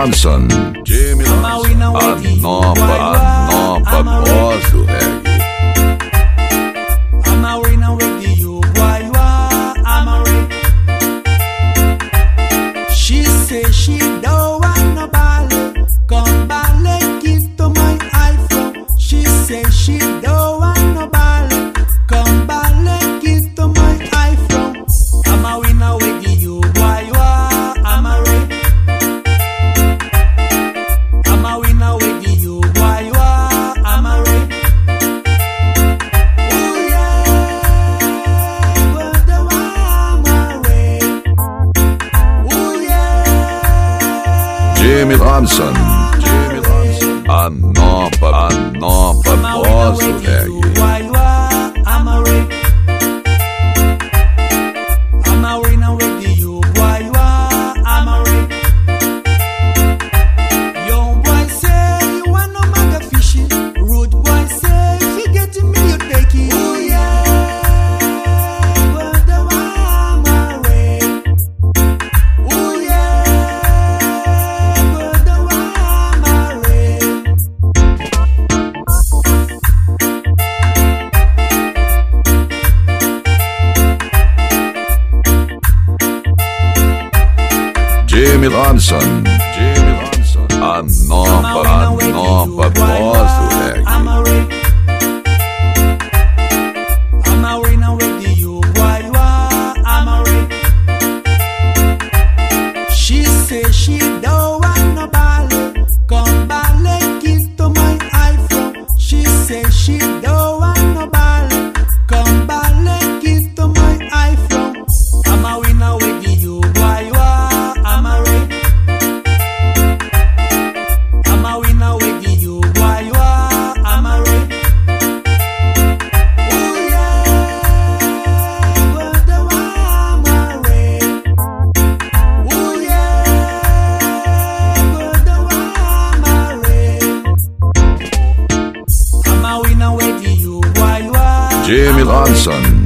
Robson, a nova voz do reggae. I'm a winner with you, boy, you are, I'm a She say she don't want no ballet, come ballet, kiss to my iPhone. She say she don't want no ballet, come ballet, kiss to my iPhone. I'm a winner with you, boy, you are, I'm a I'm a winner with you, boy, you are, I'm a Jimmy Robson, a nova voz do reggae. I'm a winner with you, boy, you are, I'm a Young boy say you want no manga fishing. Rude boy say if you getting me, you take it. Oh yeah, but the one I'm a oh yeah, but the one I'm Jimmy Robson, a nova voz do reggae. I'm a winner with you, boy, you are, I'm a She say she don't want no ballet, come ballet, kiss to my iPhone. She say she don't want no ballet, come ballet, kiss to my iPhone. I'm a winner with you, boy, you are, I'm a winner with you, boy, you are, I'm a oh yeah, but the one I'm oh yeah, but the one I'm a winner with you, boy, you are. Jimmy Robson.